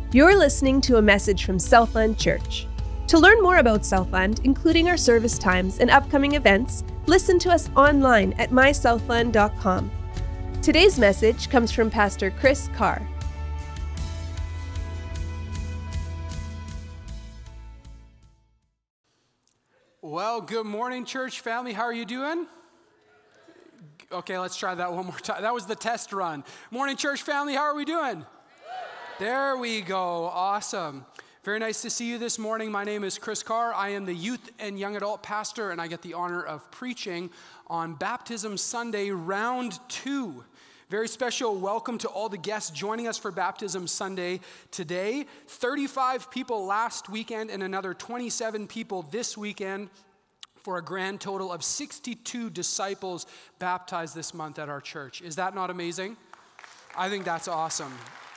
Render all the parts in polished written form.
You're listening to a message from Southland Church. To learn more about Southland, including our service times and upcoming events, listen to us online at mysouthland.com. Today's message comes from Pastor Chris Carr. Well, good morning, church family. How are you doing? Okay, let's try that one more time. That was the test run. Morning, church family. How are we doing? There we go. Awesome. Very nice to see you this morning. My name is Chris Carr. I am the youth and young adult pastor, and I get the honor of preaching on Baptism Sunday, round 2. Very special welcome to all the guests joining us for Baptism Sunday today. 35 people last weekend and another 27 people this weekend for a grand total of 62 disciples baptized this month at our church. Is that not amazing? I think that's awesome.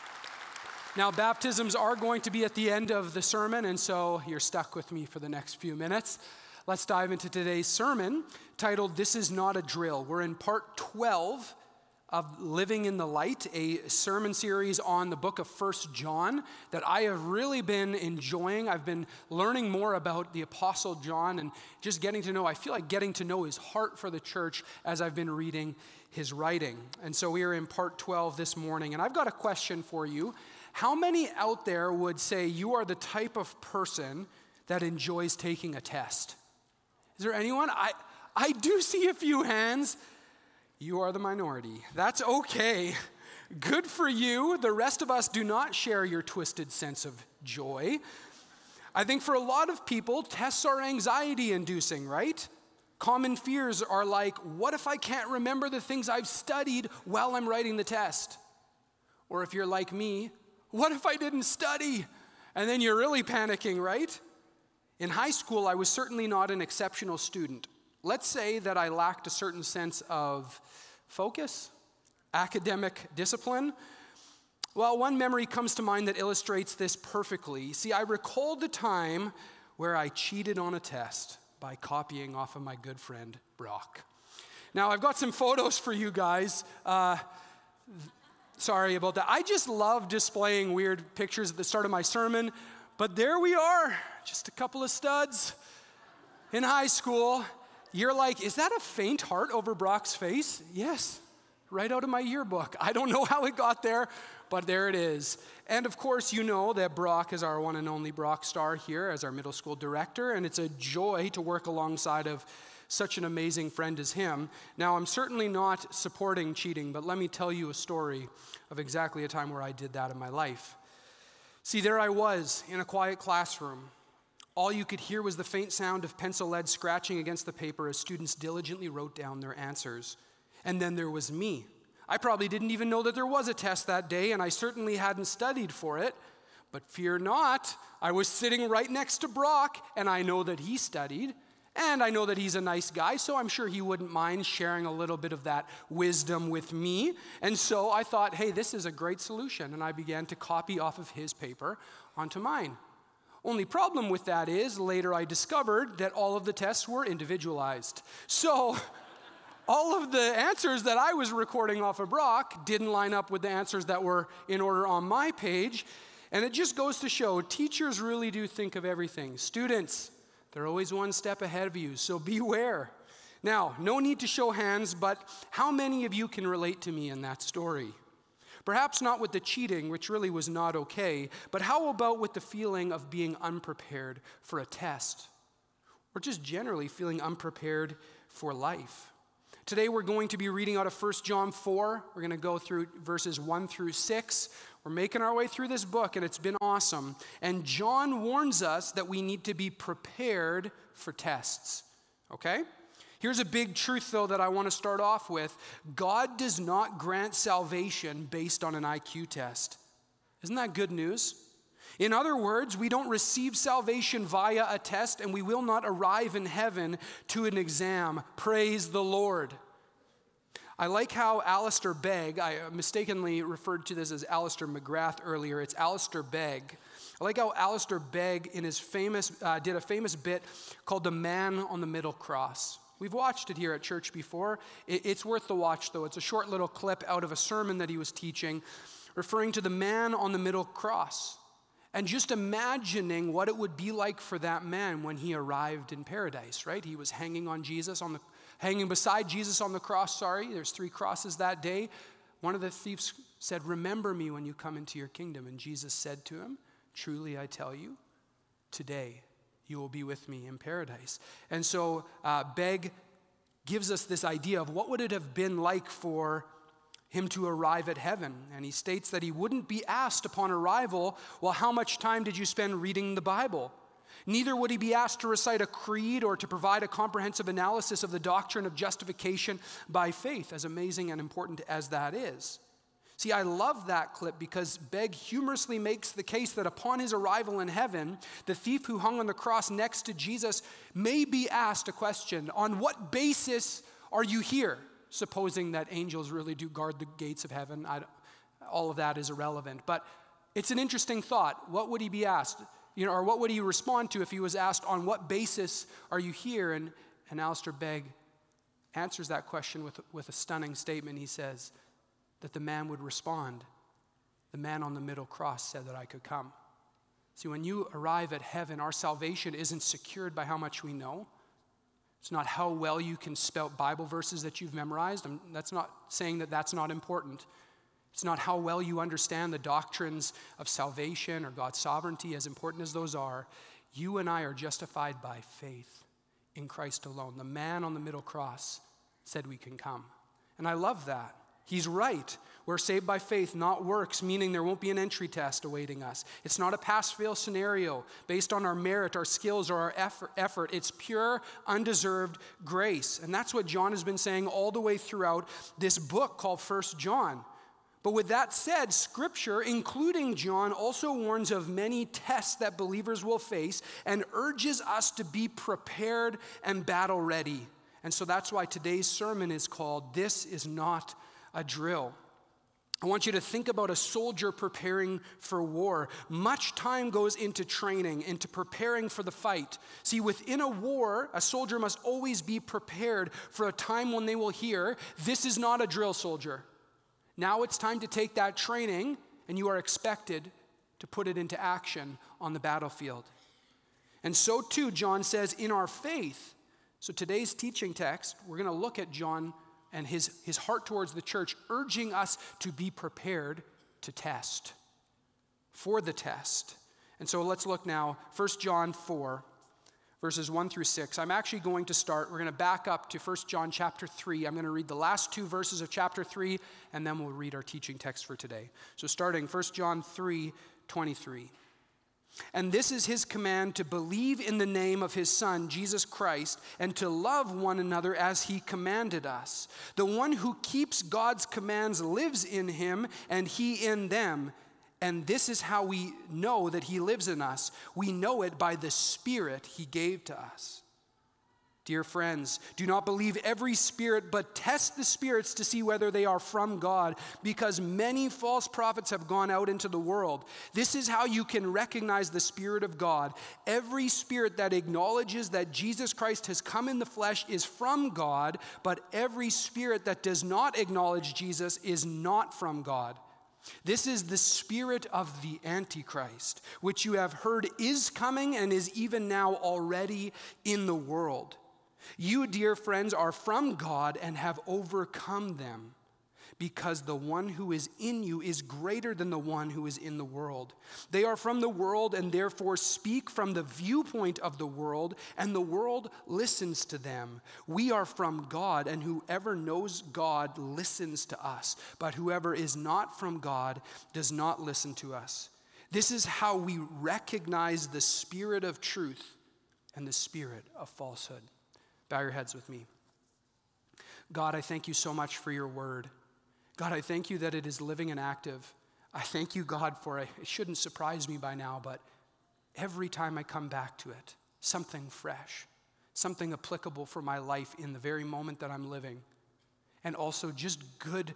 Now, baptisms are going to be at the end of the sermon, and so you're stuck with me for the next few minutes. Let's dive into today's sermon titled, This Is Not a Drill. We're in part 12 of Living in the Light, a sermon series on the book of 1 John that I have really been enjoying. I've been learning more about the Apostle John and just getting to know, I feel like getting to know his heart for the church as I've been reading his writing. And so we are in part 12 this morning, and I've got a question for you. How many out there would say you are the type of person that enjoys taking a test? Is there anyone? I do see a few hands. You are the minority. That's okay. Good for you. The rest of us do not share your twisted sense of joy. I think for a lot of people, tests are anxiety-inducing, right? Common fears are like, what if I can't remember the things I've studied while I'm writing the test? Or if you're like me, what if I didn't study? And then you're really panicking, right? In high school, I was certainly not an exceptional student. Let's say that I lacked a certain sense of focus, academic discipline. Well, one memory comes to mind that illustrates this perfectly. See, I recall the time where I cheated on a test by copying off of my good friend, Brock. Now, I've got some photos for you guys. Sorry about that. I just love displaying weird pictures at the start of my sermon, but there we are, just a couple of studs in high school. You're like, is that a faint heart over Brock's face? Yes, right out of my yearbook. I don't know how it got there, but there it is. And of course, you know that Brock is our one and only Brock Star here as our middle school director, and it's a joy to work alongside of such an amazing friend as him. Now, I'm certainly not supporting cheating, but let me tell you a story of exactly a time where I did that in my life. See, there I was in a quiet classroom. All you could hear was the faint sound of pencil lead scratching against the paper as students diligently wrote down their answers. And then there was me. I probably didn't even know that there was a test that day, and I certainly hadn't studied for it. But fear not, I was sitting right next to Brock, and I know that he studied. And I know that he's a nice guy, so I'm sure he wouldn't mind sharing a little bit of that wisdom with me. And so I thought, hey, this is a great solution. And I began to copy off of his paper onto mine. Only problem with that is later I discovered that all of the tests were individualized. So all of the answers that I was recording off of Brock didn't line up with the answers that were in order on my page. And it just goes to show teachers really do think of everything. Students, they're always one step ahead of you, so beware. Now, no need to show hands, but how many of you can relate to me in that story? Perhaps not with the cheating, which really was not okay, but how about with the feeling of being unprepared for a test? Or just generally feeling unprepared for life? Today we're going to be reading out of 1 John 4. We're going to go through verses 1 through 6. We're making our way through this book, and it's been awesome. And John warns us that we need to be prepared for tests, okay? Here's a big truth, though, that I want to start off with. God does not grant salvation based on an IQ test. Isn't that good news? In other words, we don't receive salvation via a test, and we will not arrive in heaven to an exam. Praise the Lord. I like how Alistair Begg, I mistakenly referred to this as Alistair McGrath earlier, it's Alistair Begg. I like how Alistair Begg in his did a famous bit called The Man on the Middle Cross. We've watched it here at church before. It's worth the watch, though. It's a short little clip out of a sermon that he was teaching, referring to the man on the middle cross. And just imagining what it would be like for that man when he arrived in paradise, right? He was hanging beside Jesus on the cross, There's 3 crosses that day. One of the thieves said, "Remember me when you come into your kingdom." And Jesus said to him, "Truly I tell you, today you will be with me in paradise." And so Begg gives us this idea of what would it have been like for him to arrive at heaven. And he states that he wouldn't be asked upon arrival, "Well, how much time did you spend reading the Bible?" Neither would he be asked to recite a creed or to provide a comprehensive analysis of the doctrine of justification by faith, as amazing and important as that is. See, I love that clip because Begg humorously makes the case that upon his arrival in heaven, the thief who hung on the cross next to Jesus may be asked a question: on what basis are you here? Supposing that angels really do guard the gates of heaven. All of that is irrelevant. But it's an interesting thought. What would he be asked? Or what would he respond to if he was asked, on what basis are you here? And Alistair Begg answers that question with a stunning statement. He says that the man would respond, "The man on the middle cross said that I could come." See, when you arrive at heaven, our salvation isn't secured by how much we know. It's not how well you can spout Bible verses that you've memorized. That's not saying that that's not important. It's not how well you understand the doctrines of salvation or God's sovereignty, as important as those are. You and I are justified by faith in Christ alone. The man on the middle cross said we can come. And I love that. He's right. We're saved by faith, not works, meaning there won't be an entry test awaiting us. It's not a pass-fail scenario based on our merit, our skills, or our effort. It's pure, undeserved grace. And that's what John has been saying all the way throughout this book called 1 John. But with that said, Scripture, including John, also warns of many tests that believers will face and urges us to be prepared and battle ready. And so that's why today's sermon is called, "This is Not a Drill." I want you to think about a soldier preparing for war. Much time goes into training, into preparing for the fight. See, within a war, a soldier must always be prepared for a time when they will hear, "This is not a drill, soldier." Now it's time to take that training, and you are expected to put it into action on the battlefield. And so too, John says, in our faith. So today's teaching text, we're going to look at John and his heart towards the church, urging us to be prepared to test, for the test. And so let's look now, 1 John 4, verses 1 through 6. I'm actually going to start, we're going to back up to 1 John chapter 3. I'm going to read the last 2 verses of chapter 3, and then we'll read our teaching text for today. So starting 1 John 3:23. "And this is his command, to believe in the name of his Son, Jesus Christ, and to love one another as he commanded us. The one who keeps God's commands lives in him, and he in them. And this is how we know that he lives in us. We know it by the Spirit he gave to us. Dear friends, do not believe every spirit, but test the spirits to see whether they are from God, because many false prophets have gone out into the world. This is how you can recognize the Spirit of God. Every spirit that acknowledges that Jesus Christ has come in the flesh is from God, but every spirit that does not acknowledge Jesus is not from God. This is the spirit of the Antichrist, which you have heard is coming and is even now already in the world. You, dear friends, are from God and have overcome them, because the one who is in you is greater than the one who is in the world. They are from the world and therefore speak from the viewpoint of the world, and the world listens to them. We are from God, and whoever knows God listens to us, but whoever is not from God does not listen to us. This is how we recognize the spirit of truth and the spirit of falsehood." Bow your heads with me. God, I thank you so much for your word. God, I thank you that it is living and active. I thank you, God, for it shouldn't surprise me by now, but every time I come back to it, something fresh, something applicable for my life in the very moment that I'm living, and also just good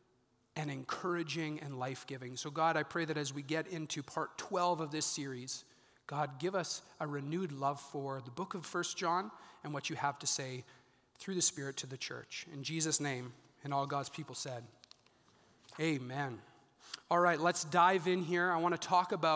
and encouraging and life-giving. So God, I pray that as we get into part 12 of this series, God, give us a renewed love for the book of 1 John and what you have to say through the Spirit to the church. In Jesus' name, and all God's people said, amen. All right, let's dive in here. I want to talk about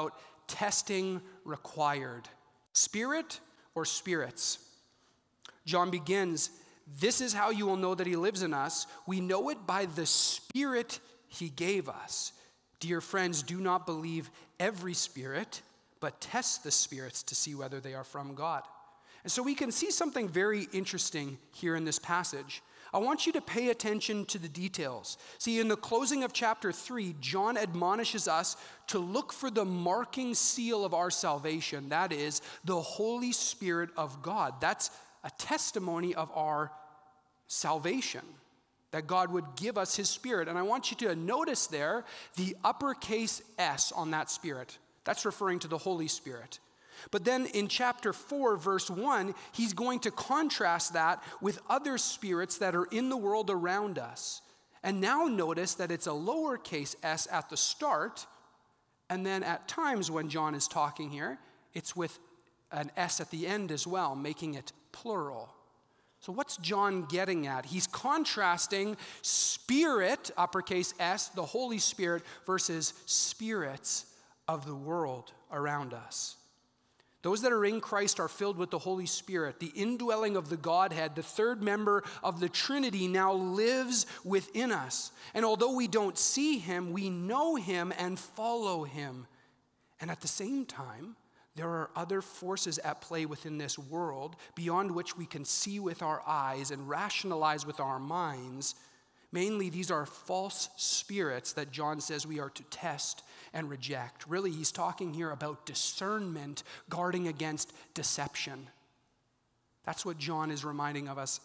testing required. Spirit or spirits? John begins, this is how you will know that he lives in us. We know it by the Spirit he gave us. Dear friends, do not believe every spirit, but test the spirits to see whether they are from God. And so we can see something very interesting here in this passage. I want you to pay attention to the details. See, in the closing of chapter 3, John admonishes us to look for the marking seal of our salvation. That is, the Holy Spirit of God. That's a testimony of our salvation, that God would give us his Spirit. And I want you to notice there the uppercase S on that Spirit. That's referring to the Holy Spirit. But then in chapter 4, verse 1, he's going to contrast that with other spirits that are in the world around us. And now notice that it's a lowercase s at the start, and then at times when John is talking here, it's with an s at the end as well, making it plural. So what's John getting at? He's contrasting spirit, uppercase S, the Holy Spirit, versus spirits of the world around us. Those that are in Christ are filled with the Holy Spirit. The indwelling of the Godhead, the third member of the Trinity, now lives within us. And although we don't see him, we know him and follow him. And at the same time, there are other forces at play within this world beyond which we can see with our eyes and rationalize with our minds. Mainly, these are false spirits that John says we are to test and reject. Really, he's talking here about discernment, guarding against deception. That's what John is reminding us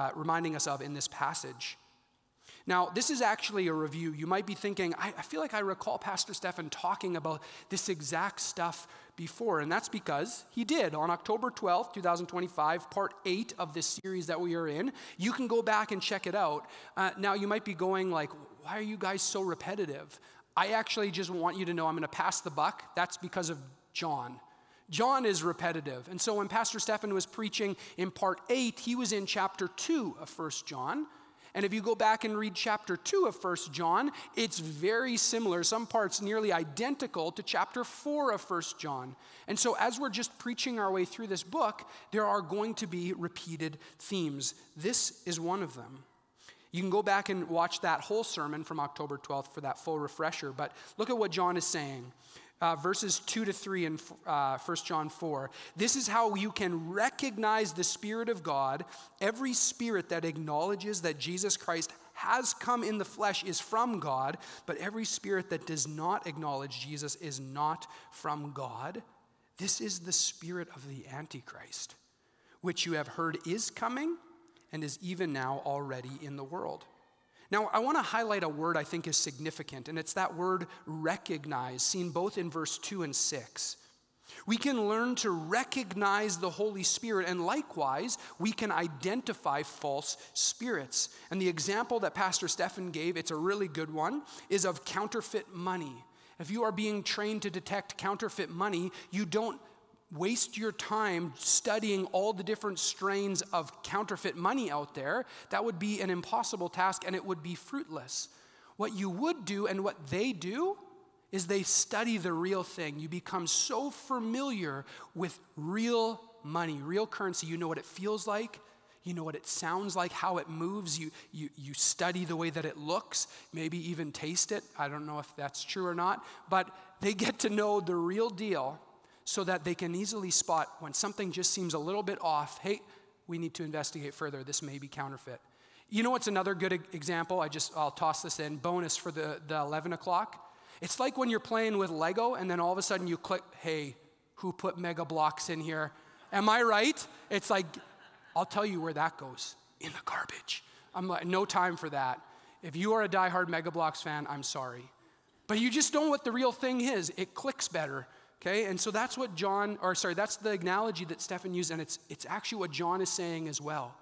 of in this passage. Now, this is actually a review. You might be thinking, I feel like I recall Pastor Stefan talking about this exact stuff before, and that's because he did. On October 12th, 2025, part 8 of this series that we are in. You can go back and check it out. Now, you might be going like, why are you guys so repetitive? I actually just want you to know I'm going to pass the buck. That's because of John. John is repetitive. And so when Pastor Stefan was preaching in part 8, he was in chapter 2 of 1 John. And if you go back and read chapter 2 of 1 John, it's very similar, some parts nearly identical to chapter 4 of 1 John. And so as we're just preaching our way through this book, there are going to be repeated themes. This is one of them. You can go back and watch that whole sermon from October 12th for that full refresher, but look at what John is saying. Verses 2 to 3 in 1 John 4. This is how you can recognize the Spirit of God. Every spirit that acknowledges that Jesus Christ has come in the flesh is from God, but every spirit that does not acknowledge Jesus is not from God. This is the spirit of the Antichrist, which you have heard is coming and is even now already in the world. Now, I want to highlight a word I think is significant, and it's that word recognize, seen both in verse 2 and 6. We can learn to recognize the Holy Spirit, and likewise, we can identify false spirits. And the example that Pastor Stefan gave, it's a really good one, is of counterfeit money. If you are being trained to detect counterfeit money, you don't waste your time studying all the different strains of counterfeit money out there. That would be an impossible task and it would be fruitless. What you would do and what they do is they study the real thing. You become so familiar with real money, real currency. You know what it feels like. You know what it sounds like, how it moves. You study the way that it looks, maybe even taste it. I don't know if that's true or not, but they get to know the real deal so that they can easily spot when something just seems a little bit off. Hey, we need to investigate further. This may be counterfeit. You know what's another good example? I'll toss this in. Bonus for the 11 o'clock. It's like when you're playing with Lego and then all of a sudden you click, hey, who put Mega Bloks in here? Am I right? It's like, I'll tell you where that goes. In the garbage. I'm like, no time for that. If you are a diehard Mega Bloks fan, I'm sorry. But you just know what the real thing is. It clicks better. Okay, and so that's what that's the analogy that Stefan used, and it's actually what John is saying as well.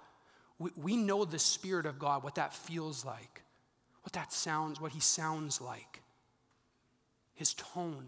We know the Spirit of God, what that feels like, what he sounds like, his tone,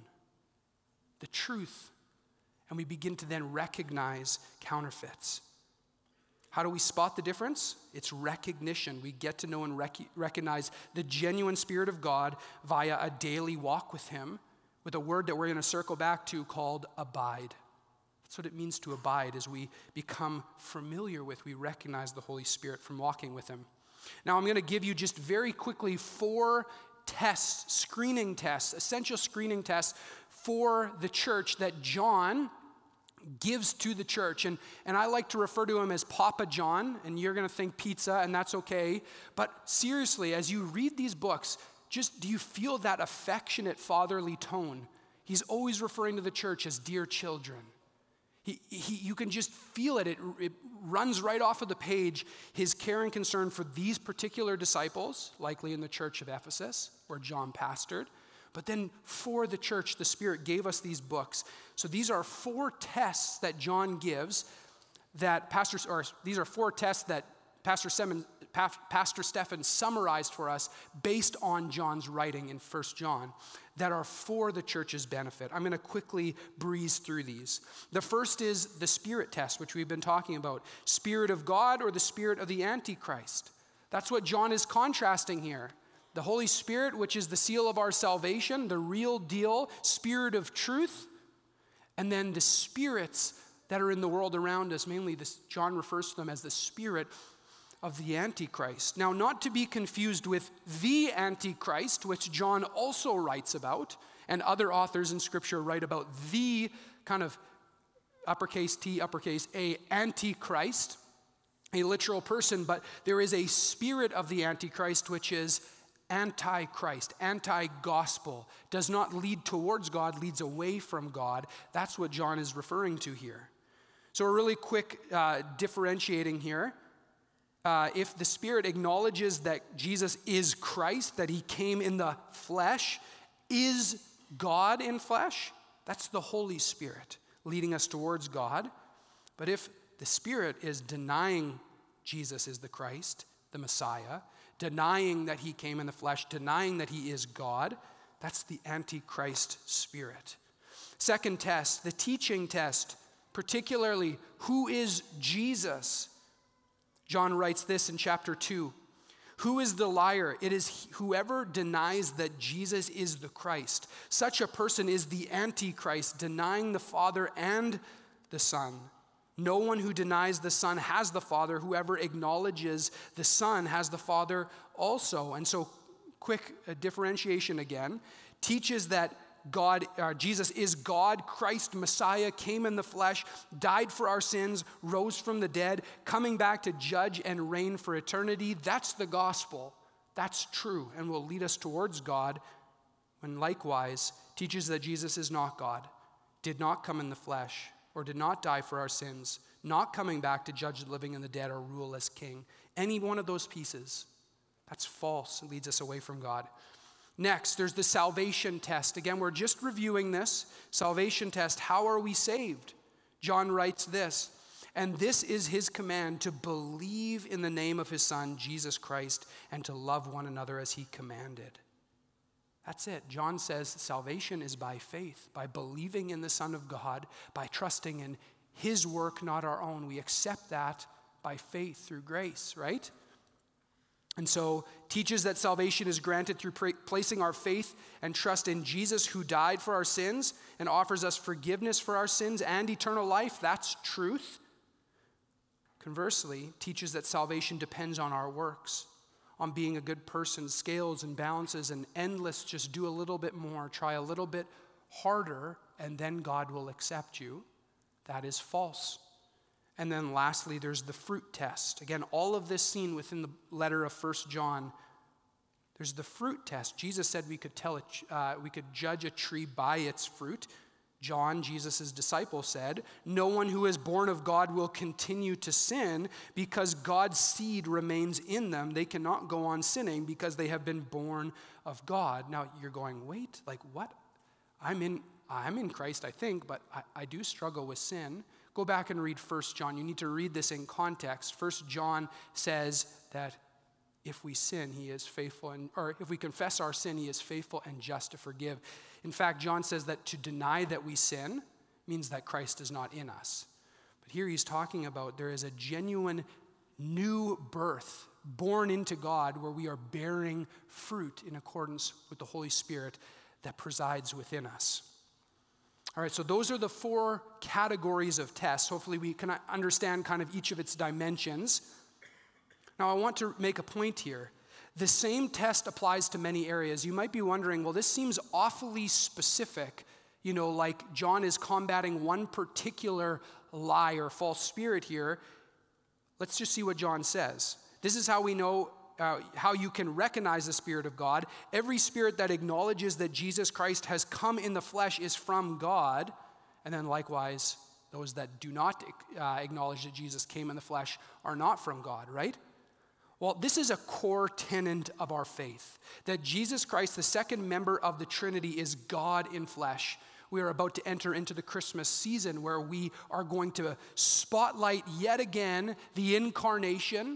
the truth, and we begin to then recognize counterfeits. How do we spot the difference? It's recognition. We get to know and recognize the genuine Spirit of God via a daily walk with him, with a word that we're going to circle back to called abide. That's what it means to abide, as we become familiar with, we recognize the Holy Spirit from walking with him. Now I'm going to give you just very quickly 4 tests, screening tests, essential screening tests for the church that John gives to the church. And I like to refer to him as Papa John, and you're going to think pizza, and that's okay. But seriously, as you read these books, just do you feel that affectionate fatherly tone? He's always referring to the church as dear children. You can just feel it. It runs right off of the page, his care and concern for these particular disciples, likely in the church of Ephesus, where John pastored. But then for the church, the Spirit gave us these books. So these are 4 tests that John gives these are 4 tests that Pastor Stephen summarized for us based on John's writing in 1 John that are for the church's benefit. I'm going to quickly breeze through these. The first is the Spirit test, which we've been talking about. Spirit of God or the spirit of the Antichrist. That's what John is contrasting here. The Holy Spirit, which is the seal of our salvation, the real deal, Spirit of truth, and then the spirits that are in the world around us, mainly John refers to them as the spirit of the Antichrist. Now, not to be confused with the Antichrist, which John also writes about, and other authors in Scripture write about the kind of uppercase T, uppercase A, Antichrist, a literal person, but there is a spirit of the Antichrist, which is anti-Christ, anti-gospel, does not lead towards God, leads away from God. That's what John is referring to here. So a really quick differentiating here. If the Spirit acknowledges that Jesus is Christ, that he came in the flesh, is God in flesh, that's the Holy Spirit leading us towards God. But if the Spirit is denying Jesus is the Christ, the Messiah, denying that he came in the flesh, denying that he is God, that's the Antichrist spirit. Second test, the teaching test, particularly who is Jesus? John writes this in chapter 2. Who is the liar? It is whoever denies that Jesus is the Christ. Such a person is the Antichrist, denying the Father and the Son. No one who denies the Son has the Father. Whoever acknowledges the Son has the Father also. And so, quick differentiation again, teaches that Jesus is God, Christ, Messiah, came in the flesh, died for our sins, rose from the dead, coming back to judge and reign for eternity. That's the gospel. That's true and will lead us towards God. When likewise teaches that Jesus is not God, did not come in the flesh, or did not die for our sins, not coming back to judge the living and the dead or rule as king. Any one of those pieces, that's false. It leads us away from God. Next, there's the salvation test. Again, we're just reviewing this. Salvation test, how are we saved? John writes this, and this is his command, to believe in the name of his Son, Jesus Christ, and to love one another as he commanded. That's it. John says salvation is by faith, by believing in the Son of God, by trusting in his work, not our own. We accept that by faith through grace, right? And so teaches that salvation is granted through placing our faith and trust in Jesus, who died for our sins and offers us forgiveness for our sins and eternal life. That's truth. Conversely, teaches that salvation depends on our works, on being a good person, scales and balances and endless, just do a little bit more, try a little bit harder, and then God will accept you. That is false. And then lastly, there's the fruit test. Again, all of this seen within the letter of 1 John. There's the fruit test. Jesus said we could judge a tree by its fruit. John, Jesus' disciple, said, no one who is born of God will continue to sin because God's seed remains in them. They cannot go on sinning because they have been born of God. Now you're going, wait, like what? I'm in Christ, I think, but I do struggle with sin. Go back and read 1 John. You need to read this in context. 1 John says that if we sin, he is faithful, or if we confess our sin, he is faithful and just to forgive. In fact, John says that to deny that we sin means that Christ is not in us. But here he's talking about there is a genuine new birth, born into God, where we are bearing fruit in accordance with the Holy Spirit. that presides within us. All right, so those are the 4 categories of tests. Hopefully we can understand kind of each of its dimensions. Now I want to make a point here. The same test applies to many areas. You might be wondering, well, this seems awfully specific, like John is combating one particular lie or false spirit here. Let's just see what John says. This is how we know how you can recognize the Spirit of God. Every spirit that acknowledges that Jesus Christ has come in the flesh is from God. And then likewise, those that do not acknowledge that Jesus came in the flesh are not from God, right? Well, this is a core tenet of our faith, that Jesus Christ, the second member of the Trinity, is God in flesh. We are about to enter into the Christmas season where we are going to spotlight yet again the incarnation.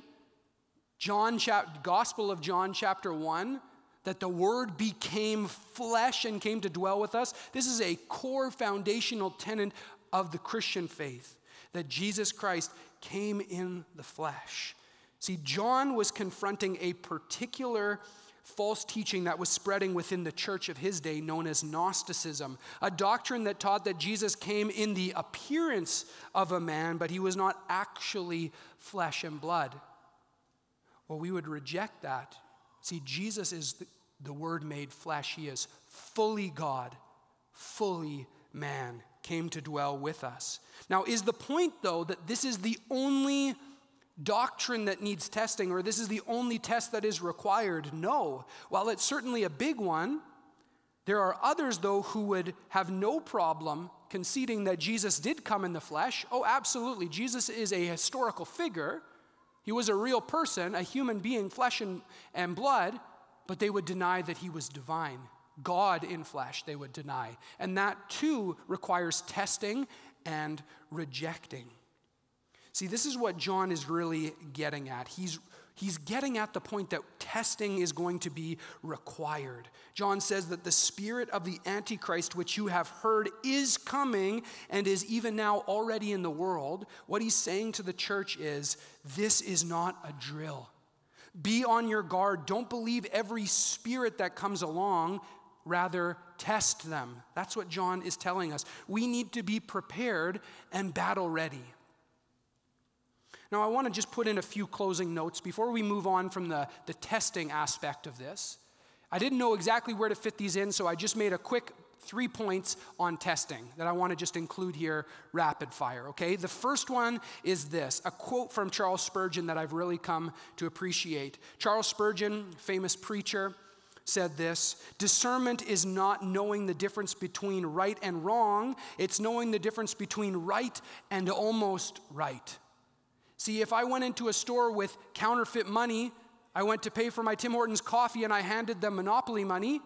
Gospel of John chapter 1, that the Word became flesh and came to dwell with us. This is a core foundational tenet of the Christian faith, that Jesus Christ came in the flesh. See, John was confronting a particular false teaching that was spreading within the church of his day known as Gnosticism, a doctrine that taught that Jesus came in the appearance of a man, but he was not actually flesh and blood. Well, we would reject that. See, Jesus is the Word made flesh. He is fully God, fully man, came to dwell with us. Now, is the point, though, that this is the only doctrine that needs testing, or this is the only test that is required? No. While it's certainly a big one, there are others, though, who would have no problem conceding that Jesus did come in the flesh. Oh, absolutely. Jesus is a historical figure. He was a real person, a human being, flesh and blood, but they would deny that he was divine. God in flesh, they would deny. And that too requires testing and rejecting. See, this is what John is really getting at. He's getting at the point that testing is going to be required. John says that the spirit of the Antichrist, which you have heard, is coming and is even now already in the world. What he's saying to the church is, this is not a drill. Be on your guard. Don't believe every spirit that comes along. Rather, test them. That's what John is telling us. We need to be prepared and battle ready. Now, I want to just put in a few closing notes before we move on from the testing aspect of this. I didn't know exactly where to fit these in, so I just made a quick 3 points on testing that I want to just include here rapid fire, okay? The first one is this, a quote from Charles Spurgeon that I've really come to appreciate. Charles Spurgeon, famous preacher, said this: discernment is not knowing the difference between right and wrong, it's knowing the difference between right and almost right. See, if I went into a store with counterfeit money, I went to pay for my Tim Hortons coffee and I handed them Monopoly money,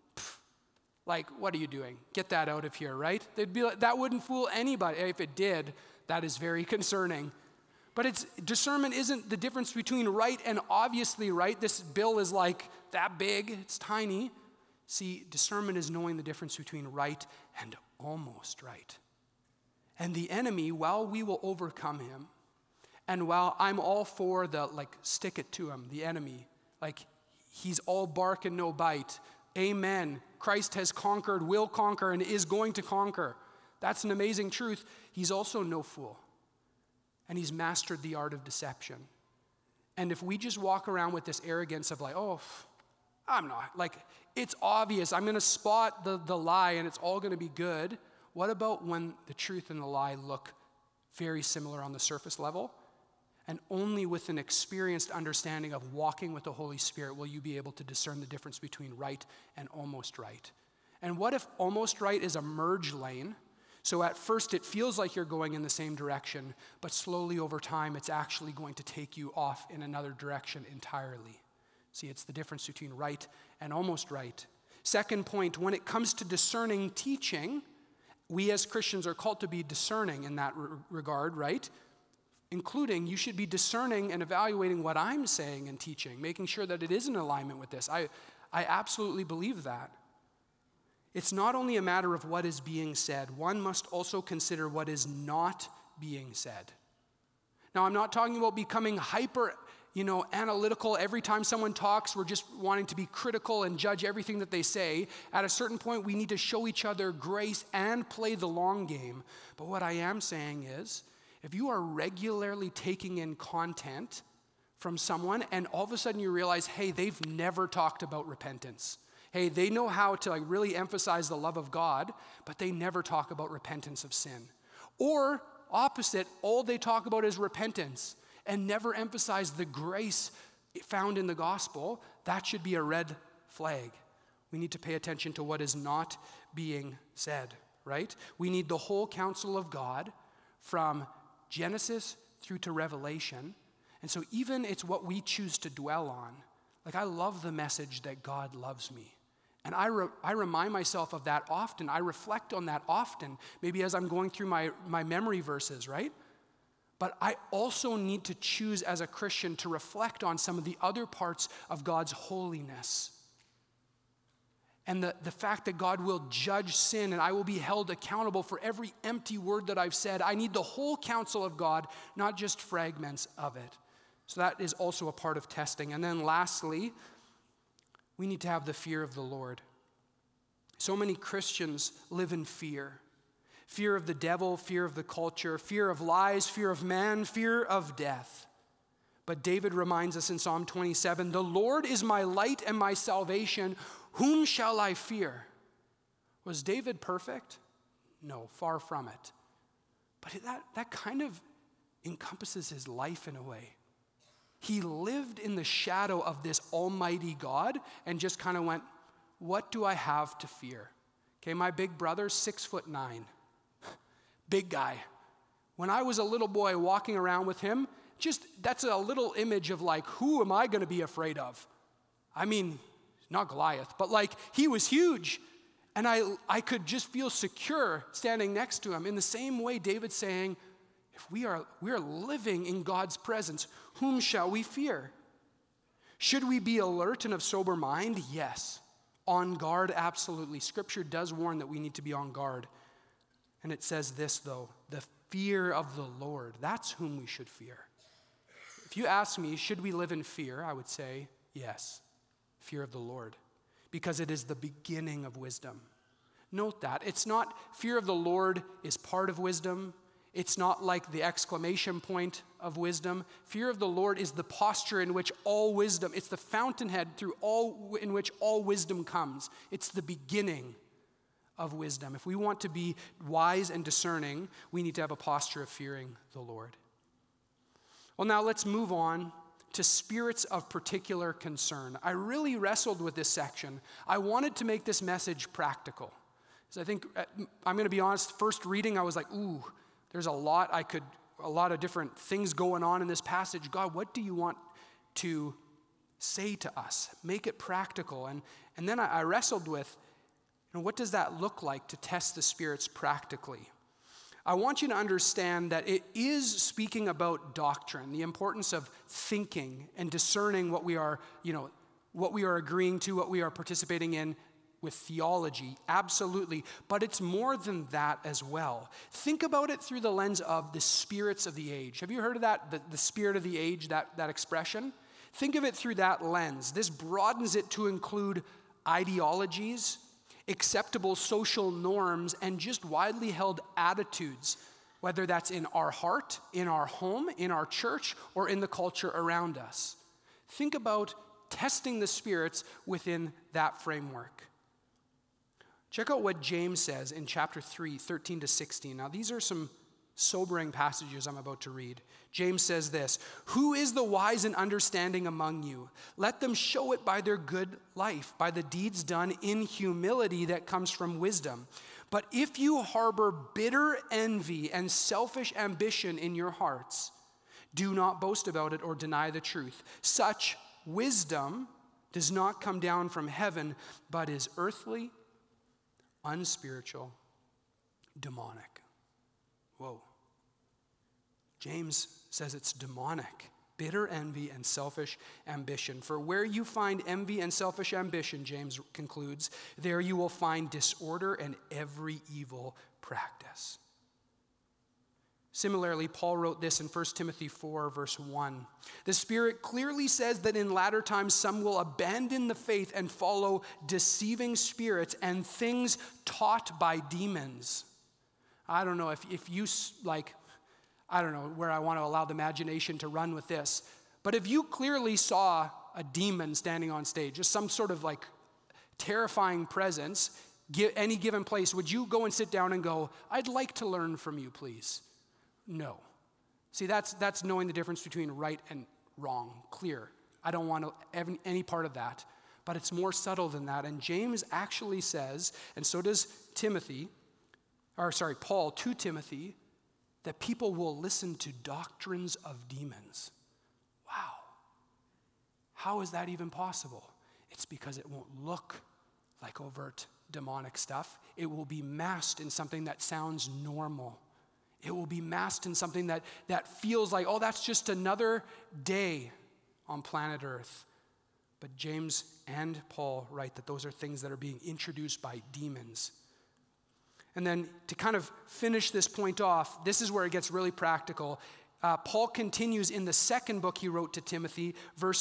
like, what are you doing? Get that out of here, right? They'd be like, that wouldn't fool anybody. If it did, that is very concerning. But discernment isn't the difference between right and obviously right. This bill is like that big, it's tiny. See, discernment is knowing the difference between right and almost right. And the enemy, while we will overcome him, and while I'm all for the, stick it to him, the enemy, he's all bark and no bite. Amen. Christ has conquered, will conquer, and is going to conquer. That's an amazing truth. He's also no fool. And he's mastered the art of deception. And if we just walk around with this arrogance of I'm not, it's obvious, I'm going to spot the lie and it's all going to be good. What about when the truth and the lie look very similar on the surface level? And only with an experienced understanding of walking with the Holy Spirit will you be able to discern the difference between right and almost right. And what if almost right is a merge lane? So at first it feels like you're going in the same direction, but slowly over time it's actually going to take you off in another direction entirely. See, it's the difference between right and almost right. Second point, when it comes to discerning teaching, we as Christians are called to be discerning in that regard, right? Including, you should be discerning and evaluating what I'm saying and teaching, making sure that it is in alignment with this. I absolutely believe that. It's not only a matter of what is being said, one must also consider what is not being said. Now, I'm not talking about becoming hyper analytical. Every time someone talks, we're just wanting to be critical and judge everything that they say. At a certain point, we need to show each other grace and play the long game. But what I am saying is, if you are regularly taking in content from someone and all of a sudden you realize, hey, they've never talked about repentance. Hey, they know how to really emphasize the love of God, but they never talk about repentance of sin. Or opposite, all they talk about is repentance and never emphasize the grace found in the gospel. That should be a red flag. We need to pay attention to what is not being said, right? We need the whole counsel of God from Genesis through to Revelation. And so even it's what we choose to dwell on. Like, I love the message that God loves me. And I remind myself of that often. I reflect on that often, maybe as I'm going through my memory verses, right? But I also need to choose as a Christian to reflect on some of the other parts of God's holiness. And the fact that God will judge sin and I will be held accountable for every empty word that I've said. I need the whole counsel of God, not just fragments of it. So that is also a part of testing. And then lastly, we need to have the fear of the Lord. So many Christians live in fear. Fear of the devil, fear of the culture, fear of lies, fear of man, fear of death. But David reminds us in Psalm 27, the Lord is my light and my salvation. Whom shall I fear? Was David perfect? No, far from it. But that kind of encompasses his life in a way. He lived in the shadow of this almighty God and just kind of went, what do I have to fear? Okay, my big brother, 6'9", big guy. When I was a little boy walking around with him, that's a little image of like, who am I going to be afraid of? I mean, not Goliath, but he was huge. And I could just feel secure standing next to him. In the same way, David's saying, if we are living in God's presence, whom shall we fear? Should we be alert and of sober mind? Yes. On guard, absolutely. Scripture does warn that we need to be on guard. And it says this, though, the fear of the Lord, that's whom we should fear. If you ask me, should we live in fear? I would say, yes, fear of the Lord, because it is the beginning of wisdom. Note that. It's not fear of the Lord is part of wisdom. It's not like the exclamation point of wisdom. Fear of the Lord is the posture in which all wisdom, it's the fountainhead in which all wisdom comes. It's the beginning of wisdom. If we want to be wise and discerning, we need to have a posture of fearing the Lord. Well, now let's move on to spirits of particular concern. I really wrestled with this section. I wanted to make this message practical. So I think, I'm going to be honest, first reading, I was like, ooh, there's a lot of different things going on in this passage. God, what do you want to say to us? Make it practical. And then I wrestled with, what does that look like to test the spirits practically? I want you to understand that it is speaking about doctrine, the importance of thinking and discerning what we are agreeing to, what we are participating in with theology, absolutely. But it's more than that as well. Think about it through the lens of the spirits of the age. Have you heard of that, the spirit of the age, that expression? Think of it through that lens. This broadens it to include ideologies, acceptable social norms, and just widely held attitudes, whether that's in our heart, in our home, in our church, or in the culture around us. Think about testing the spirits within that framework. Check out what James says in chapter 3, 13 to 16. Now, these are some sobering passages I'm about to read. James says this, "Who is the wise and understanding among you? Let them show it by their good life, by the deeds done in humility that comes from wisdom. But if you harbor bitter envy and selfish ambition in your hearts, do not boast about it or deny the truth. Such wisdom does not come down from heaven, but is earthly, unspiritual, demonic." Whoa. James says it's demonic. Bitter envy and selfish ambition. For where you find envy and selfish ambition, James concludes, there you will find disorder and every evil practice. Similarly, Paul wrote this in 1 Timothy 4, verse 1. The Spirit clearly says that in latter times some will abandon the faith and follow deceiving spirits and things taught by demons. I don't know if you, I don't know where I want to allow the imagination to run with this, but if you clearly saw a demon standing on stage, just some sort of terrifying presence, any given place, would you go and sit down and go, I'd like to learn from you, please? No. See, that's knowing the difference between right and wrong, clear. I don't want to have any part of that. But it's more subtle than that. And James actually says, and so does Paul to Timothy, that people will listen to doctrines of demons. Wow. How is that even possible? It's because it won't look like overt demonic stuff. It will be masked in something that sounds normal. It will be masked in something that feels like, oh, that's just another day on planet Earth. But James and Paul write that those are things that are being introduced by demons. And then to kind of finish this point off, this is where it gets really practical. Paul continues in the second book he wrote to Timothy,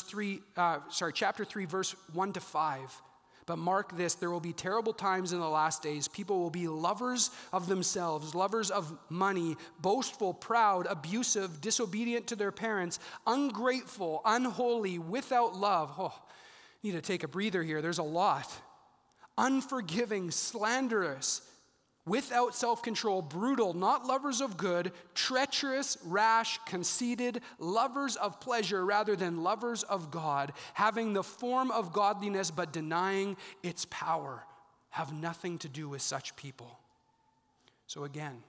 chapter 3, verse 1 to 5. But mark this, there will be terrible times in the last days. People will be lovers of themselves, lovers of money, boastful, proud, abusive, disobedient to their parents, ungrateful, unholy, without love. Oh, need to take a breather here. There's a lot. Unforgiving, slanderous, without self-control, brutal, not lovers of good, treacherous, rash, conceited, lovers of pleasure rather than lovers of God, having the form of godliness but denying its power. Have nothing to do with such people. So again,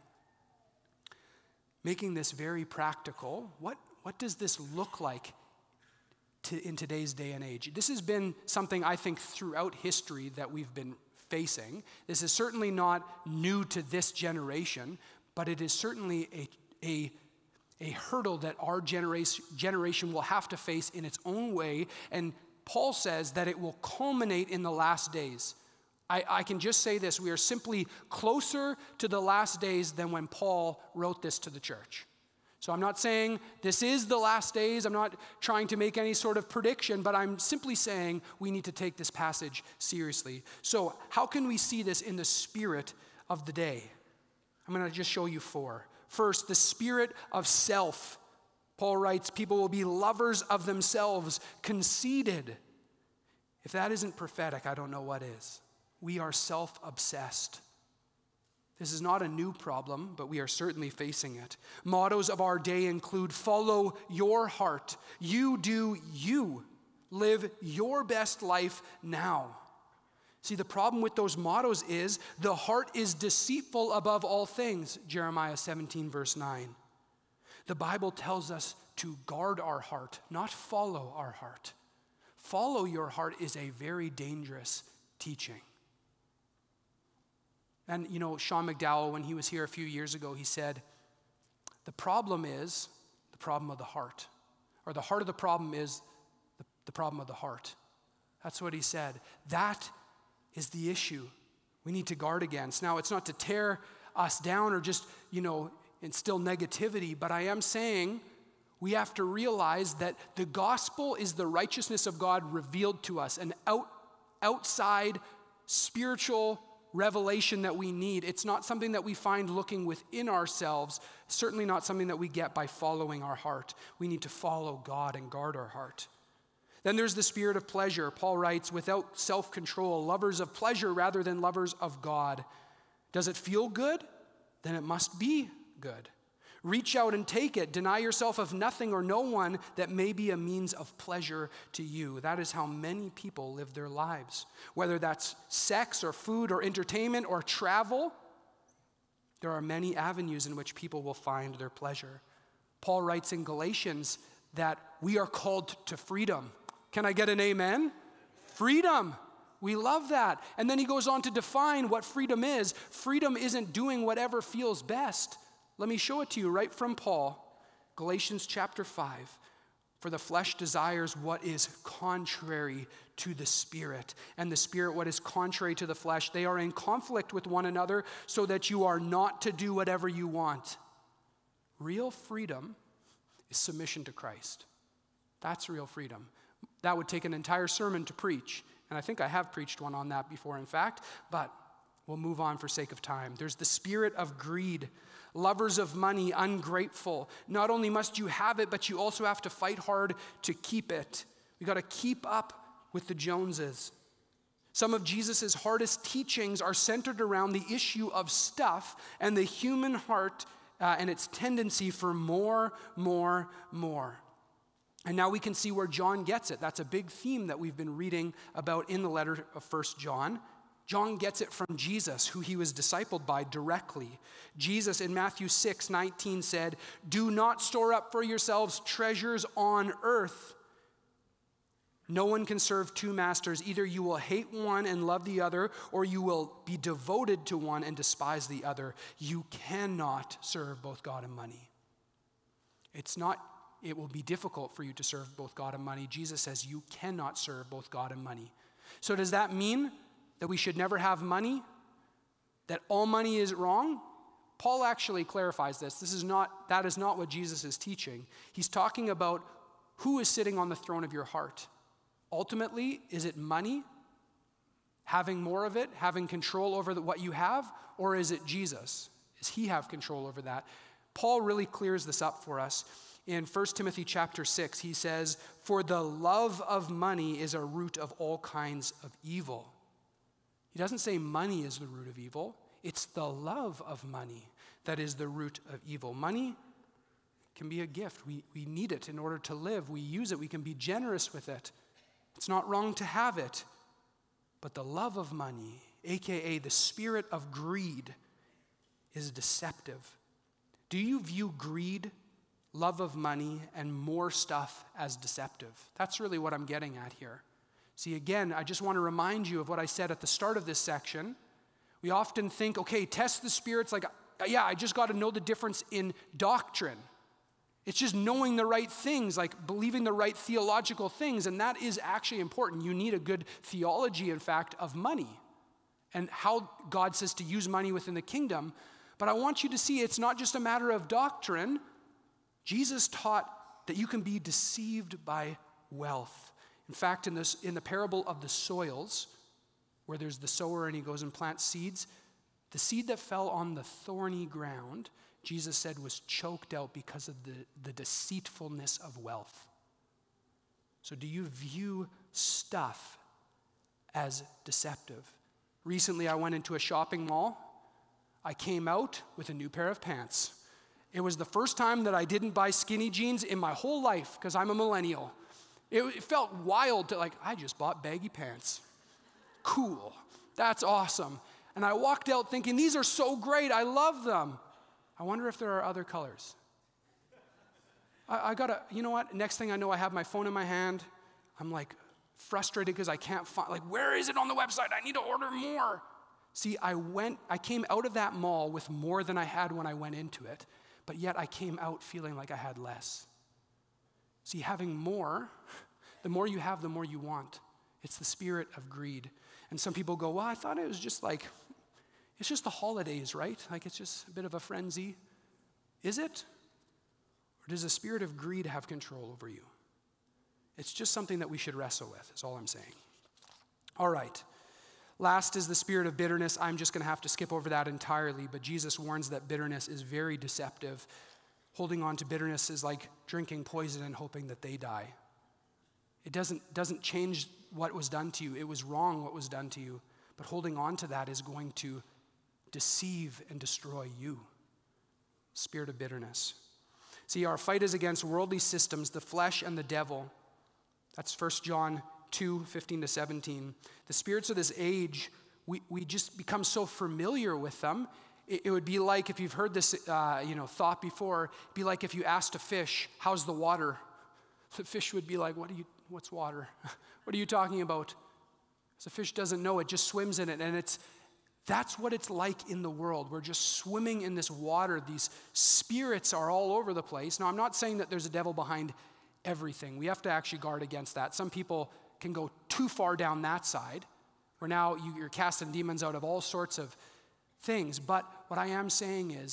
making this very practical, what does this look like in today's day and age? This has been something I think throughout history that we've been facing. This is certainly not new to this generation, but it is certainly a hurdle that our generation will have to face in its own way. And Paul says that it will culminate in the last days. I can just say this, we are simply closer to the last days than when Paul wrote this to the church. So I'm not saying this is the last days. I'm not trying to make any sort of prediction, but I'm simply saying we need to take this passage seriously. So how can we see this in the spirit of the day? I'm going to just show you 4. First, the spirit of self. Paul writes, people will be lovers of themselves, conceited. If that isn't prophetic, I don't know what is. We are self-obsessed. This is not a new problem, but we are certainly facing it. Mottos of our day include follow your heart. You do you. Live your best life now. See, the problem with those mottos is the heart is deceitful above all things, Jeremiah 17, verse 9. The Bible tells us to guard our heart, not follow our heart. Follow your heart is a very dangerous teaching. And Sean McDowell, when he was here a few years ago, he said, the problem is the problem of the heart. Or the heart of the problem is the problem of the heart. That's what he said. That is the issue we need to guard against. Now, it's not to tear us down or just, instill negativity, but I am saying we have to realize that the gospel is the righteousness of God revealed to us, an outside spiritual revelation that we need. It's not something that we find looking within ourselves, certainly not something that we get by following our heart. We need to follow God and guard our heart. Then there's the spirit of pleasure. Paul writes, without self-control, lovers of pleasure rather than lovers of God. Does it feel good? Then it must be good. Reach out and take it. Deny yourself of nothing or no one that may be a means of pleasure to you. That is how many people live their lives. Whether that's sex or food or entertainment or travel, there are many avenues in which people will find their pleasure. Paul writes in Galatians that we are called to freedom. Can I get an amen? Freedom. We love that. And then he goes on to define what freedom is. Freedom isn't doing whatever feels best. Let me show it to you right from Paul, Galatians chapter 5. For the flesh desires what is contrary to the Spirit, and the Spirit what is contrary to the flesh. They are in conflict with one another so that you are not to do whatever you want. Real freedom is submission to Christ. That's real freedom. That would take an entire sermon to preach, and I think I have preached one on that before, in fact, but we'll move on for sake of time. There's the spirit of greed, lovers of money, ungrateful. Not only must you have it, but you also have to fight hard to keep it. We got to keep up with the Joneses. Some of Jesus' hardest teachings are centered around the issue of stuff and the human heart and its tendency for more. And now we can see where John gets it. That's a big theme that we've been reading about in the letter of 1 John. John gets it from Jesus, who he was discipled by directly. Jesus in Matthew 6:19 said, "Do not store up for yourselves treasures on earth. No one can serve two masters. Either you will hate one and love the other, or you will be devoted to one and despise the other. You cannot serve both God and money." It will be difficult for you to serve both God and money. Jesus says you cannot serve both God and money. So does that mean that we should never have money? That all money is wrong? Paul actually clarifies this. That is not what Jesus is teaching. He's talking about who is sitting on the throne of your heart. Ultimately, is it money? Having more of it, having control over what you have? Or is it Jesus? Does he have control over that? Paul really clears this up for us. In 1 Timothy chapter 6, he says, "For the love of money is a root of all kinds of evil." He doesn't say money is the root of evil. It's the love of money that is the root of evil. Money can be a gift. We need it in order to live. We use it. We can be generous with it. It's not wrong to have it. But the love of money, aka the spirit of greed, is deceptive. Do you view greed, love of money, and more stuff as deceptive? That's really what I'm getting at here. See, again, I just want to remind you of what I said at the start of this section. We often think, okay, test the spirits, like, yeah, I just got to know the difference in doctrine. It's just knowing the right things, like believing the right theological things, and that is actually important. You need a good theology, in fact, of money and how God says to use money within the kingdom. But I want you to see it's not just a matter of doctrine. Jesus taught that you can be deceived by wealth. In fact, in the parable of the soils, where there's the sower and he goes and plants seeds, the seed that fell on the thorny ground, Jesus said was choked out because of the deceitfulness of wealth. So do you view stuff as deceptive? Recently, I went into a shopping mall. I came out with a new pair of pants. It was the first time that I didn't buy skinny jeans in my whole life because I'm a millennial. It felt wild to I just bought baggy pants. Cool. That's awesome. And I walked out thinking, these are so great. I love them. I wonder if there are other colors. You know what? Next thing I know, I have my phone in my hand. I'm frustrated because I can't find, where is it on the website? I need to order more. See, I came out of that mall with more than I had when I went into it. But yet I came out feeling like I had less. See, having more, the more you have, the more you want. It's the spirit of greed. And some people go, well, I thought it was just it's just the holidays, right? It's just a bit of a frenzy. Is it? Or does the spirit of greed have control over you? It's just something that we should wrestle with, is all I'm saying. All right. Last is the spirit of bitterness. I'm just going to have to skip over that entirely, but Jesus warns that bitterness is very deceptive. Holding on to bitterness is like drinking poison and hoping that they die. It doesn't change what was done to you. It was wrong what was done to you, but holding on to that is going to deceive and destroy you. Spirit of bitterness. See, our fight is against worldly systems, the flesh and the devil. That's 1 John 2:15-17. The spirits of this age, we just become so familiar with them. It would be like, if you've heard this thought before, it'd be like if you asked a fish, how's the water? The fish would be like, what's water? What are you talking about? Because the fish doesn't know, it just swims in it. And that's what it's like in the world. We're just swimming in this water. These spirits are all over the place. Now, I'm not saying that there's a devil behind everything. We have to actually guard against that. Some people can go too far down that side, where now you're casting demons out of all sorts of things. But what I am saying is,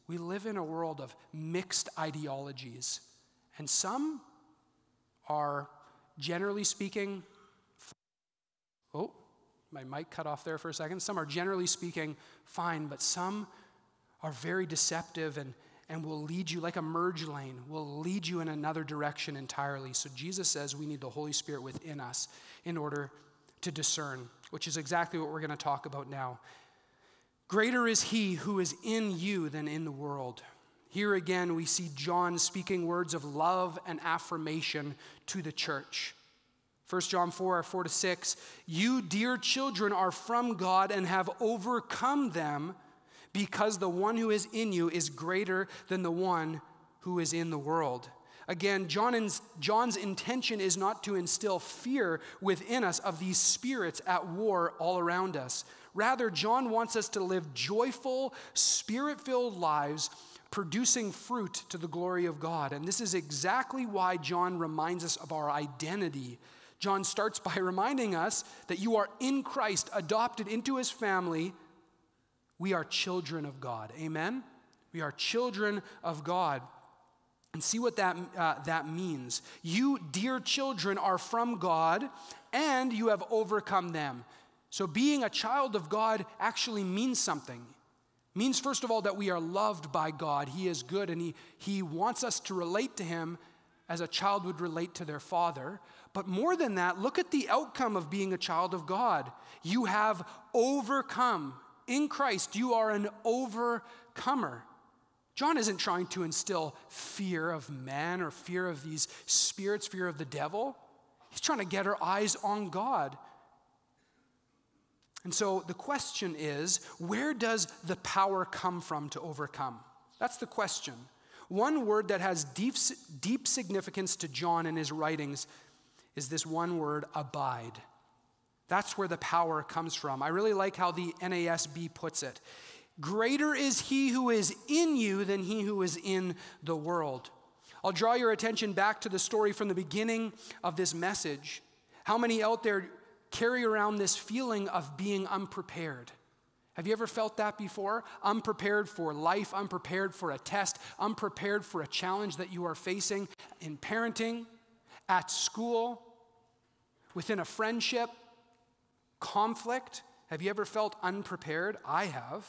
We live in a world of mixed ideologies, and some are, generally speaking, oh, my mic cut off there for a second. Some are generally speaking fine, but some are very deceptive and will lead you like a merge lane, will lead you in another direction entirely. So Jesus says we need the Holy Spirit within us in order to discern, which is exactly what we're going to talk about now. Greater is he who is in you than in the world. Here again, we see John speaking words of love and affirmation to the church. 1 John 4:4-6, you, dear children, are from God and have overcome them, because the one who is in you is greater than the one who is in the world. Again, John's intention is not to instill fear within us of these spirits at war all around us. Rather, John wants us to live joyful, spirit-filled lives, producing fruit to the glory of God. And this is exactly why John reminds us of our identity. John starts by reminding us that you are in Christ, adopted into his family. We are children of God. Amen? We are children of God. And see what that means. You, dear children, are from God, and you have overcome them. So being a child of God actually means something. It means, first of all, that we are loved by God. He is good, and he wants us to relate to him as a child would relate to their father. But more than that, look at the outcome of being a child of God. You have overcome. In Christ, you are an overcomer. John isn't trying to instill fear of man or fear of these spirits, fear of the devil. He's trying to get our eyes on God. And so the question is, where does the power come from to overcome? That's the question. One word that has deep significance to John in his writings is this one word, abide. That's where the power comes from. I really like how the NASB puts it. Greater is he who is in you than he who is in the world. I'll draw your attention back to the story from the beginning of this message. How many out there carry around this feeling of being unprepared? Have you ever felt that before? Unprepared for life, unprepared for a test, unprepared for a challenge that you are facing in parenting, at school, within a friendship, conflict. Have you ever felt unprepared? I have.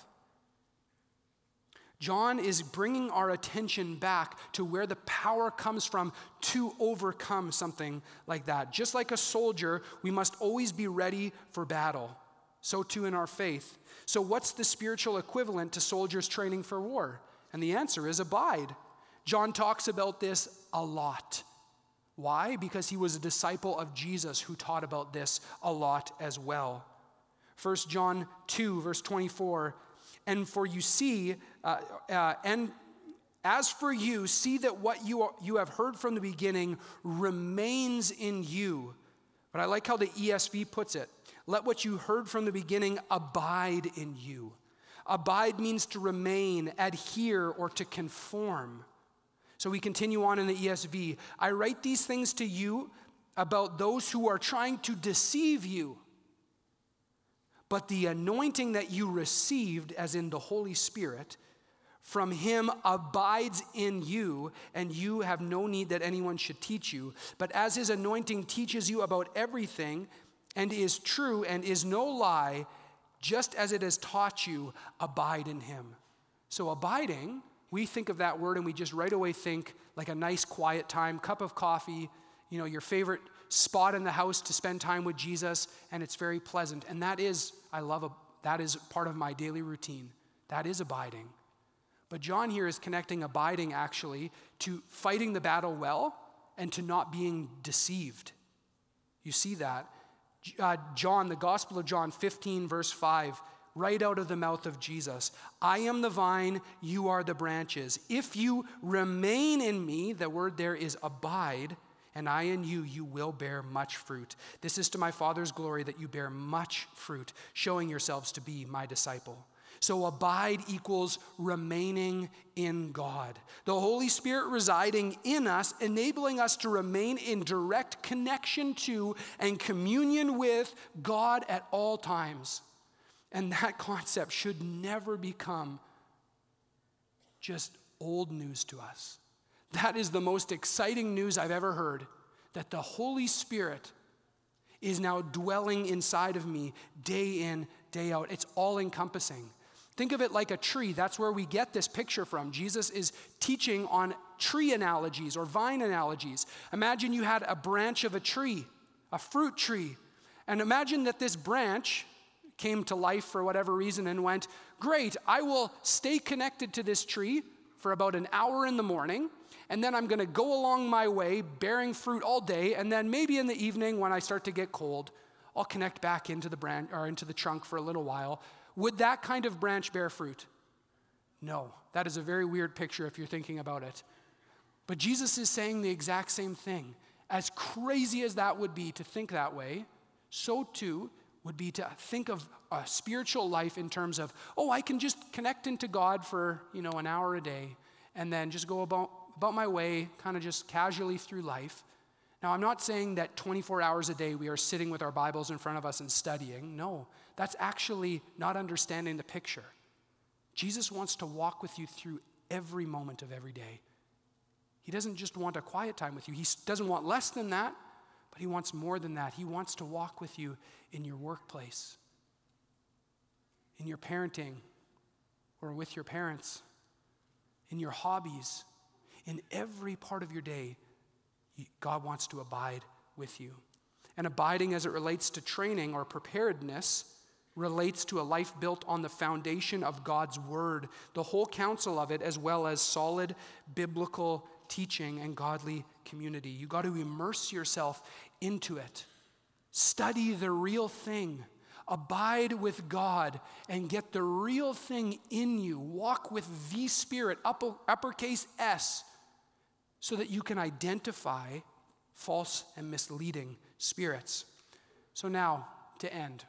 John is bringing our attention back to where the power comes from to overcome something like that. Just like a soldier, we must always be ready for battle. So too in our faith. So what's the spiritual equivalent to soldiers training for war? And the answer is abide. John talks about this a lot. Why? Because he was a disciple of Jesus who taught about this a lot as well. 1 John 2, verse 24, and as for you, see that what you have heard from the beginning remains in you. But I like how the ESV puts it. Let what you heard from the beginning abide in you. Abide means to remain, adhere, or to conform. So we continue on in the ESV. I write these things to you about those who are trying to deceive you. But the anointing that you received, as in the Holy Spirit, from him abides in you, and you have no need that anyone should teach you. But as his anointing teaches you about everything, and is true and is no lie, just as it has taught you, abide in him. So abiding, we think of that word and we just right away think like a nice quiet time, cup of coffee, your favorite spot in the house to spend time with Jesus, and it's very pleasant. And that is part of my daily routine. That is abiding. But John here is connecting abiding actually to fighting the battle well and to not being deceived. You see that? John, the Gospel of John 15, verse 5, right out of the mouth of Jesus. I am the vine, you are the branches. If you remain in me, the word there is abide, and I in you, you will bear much fruit. This is to my Father's glory that you bear much fruit, showing yourselves to be my disciple. So abide equals remaining in God. The Holy Spirit residing in us, enabling us to remain in direct connection to and communion with God at all times. And that concept should never become just old news to us. That is the most exciting news I've ever heard, that the Holy Spirit is now dwelling inside of me day in, day out. It's all encompassing. Think of it like a tree. That's where we get this picture from. Jesus is teaching on tree analogies or vine analogies. Imagine you had a branch of a tree, a fruit tree, and imagine that this branch came to life for whatever reason and went, great, I will stay connected to this tree for about an hour in the morning, and then I'm going to go along my way bearing fruit all day, and then maybe in the evening when I start to get cold, I'll connect back into the branch or into the trunk for a little while. Would that kind of branch bear fruit? No. That is a very weird picture if you're thinking about it. But Jesus is saying the exact same thing. As crazy as that would be to think that way, so too would be to think of a spiritual life in terms of, I can just connect into God for, an hour a day and then just go about my way, kind of just casually through life. Now, I'm not saying that 24 hours a day we are sitting with our Bibles in front of us and studying. No, that's actually not understanding the picture. Jesus wants to walk with you through every moment of every day. He doesn't just want a quiet time with you. He doesn't want less than that, but he wants more than that. He wants to walk with you in your workplace, in your parenting, or with your parents, in your hobbies, in every part of your day. God wants to abide with you. And abiding as it relates to training or preparedness relates to a life built on the foundation of God's word, the whole counsel of it, as well as solid biblical teaching and godly community. You got to immerse yourself into it. Study the real thing. Abide with God and get the real thing in you. Walk with the Spirit, uppercase S, so that you can identify false and misleading spirits. So now, to end.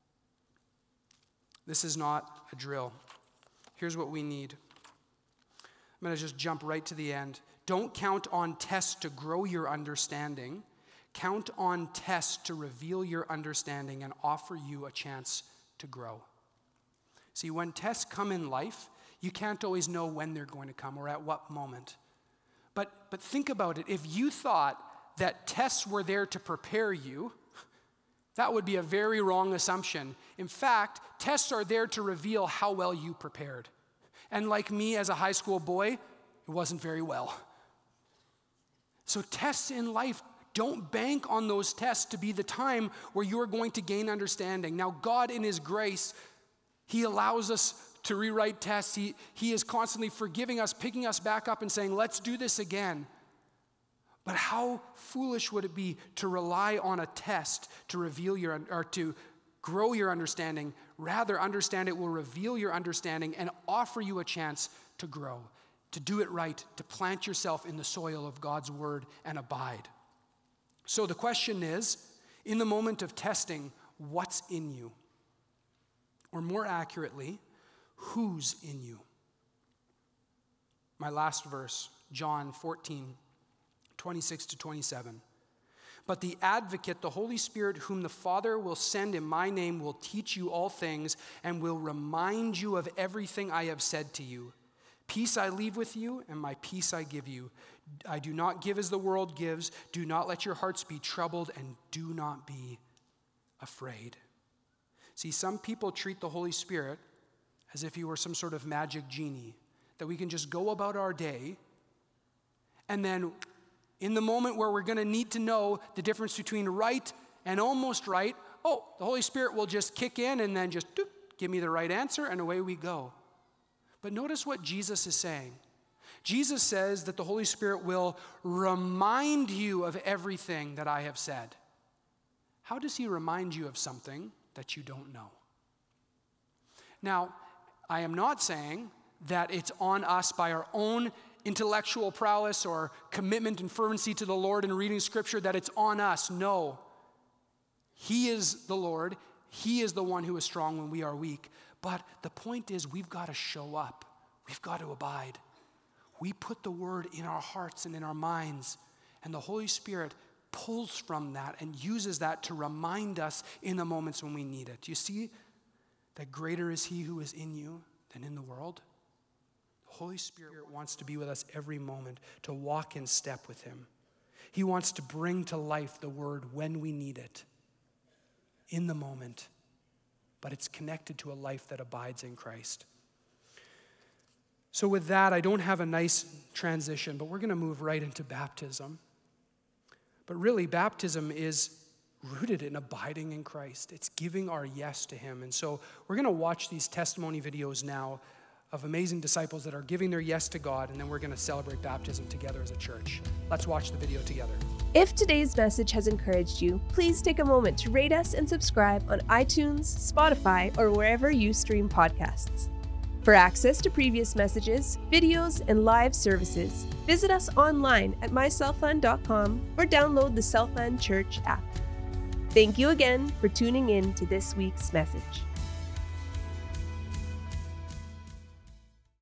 This is not a drill. Here's what we need. I'm going to just jump right to the end. Don't count on tests to grow your understanding. Count on tests to reveal your understanding and offer you a chance to grow. See, when tests come in life, you can't always know when they're going to come or at what moment. But think about it. If you thought that tests were there to prepare you, that would be a very wrong assumption. In fact, tests are there to reveal how well you prepared. And like me as a high school boy, it wasn't very well. So tests in life, don't bank on those tests to be the time where you are going to gain understanding. Now, God in his grace, he allows us to rewrite tests. He is constantly forgiving us, picking us back up and saying, let's do this again. But how foolish would it be to rely on a test to reveal or to grow your understanding? Rather, understand it will reveal your understanding and offer you a chance to grow, to do it right, to plant yourself in the soil of God's word and abide. So the question is, in the moment of testing, what's in you? Or more accurately, who's in you? My last verse, John 14, 26 to 27. But the advocate, the Holy Spirit, whom the Father will send in my name, will teach you all things and will remind you of everything I have said to you. Peace I leave with you, and my peace I give you. I do not give as the world gives. Do not let your hearts be troubled, and do not be afraid. See, some people treat the Holy Spirit as if he were some sort of magic genie, that we can just go about our day, and then in the moment where we're going to need to know the difference between right and almost right, the Holy Spirit will just kick in and then just give me the right answer, and away we go. But notice what Jesus is saying. Jesus says that the Holy Spirit will remind you of everything that I have said. How does he remind you of something that you don't know? Now, I am not saying that it's on us by our own intellectual prowess or commitment and fervency to the Lord in reading Scripture, that it's on us. No. He is the Lord. He is the one who is strong when we are weak. But the point is, we've got to show up. We've got to abide. We put the word in our hearts and in our minds, and the Holy Spirit pulls from that and uses that to remind us in the moments when we need it. You see that greater is he who is in you than in the world? The Holy Spirit wants to be with us every moment, to walk in step with him. He wants to bring to life the word when we need it, in the moment. But it's connected to a life that abides in Christ. So with that, I don't have a nice transition, but we're going to move right into baptism. But really, baptism is rooted in abiding in Christ. It's giving our yes to him. And so we're going to watch these testimony videos now of amazing disciples that are giving their yes to God, and then we're going to celebrate baptism together as a church. Let's watch the video together. If today's message has encouraged you, please take a moment to rate us and subscribe on iTunes, Spotify, or wherever you stream podcasts. For access to previous messages, videos, and live services, visit us online at myselffund.com or download the Southland Church app. Thank you again for tuning in to this week's message.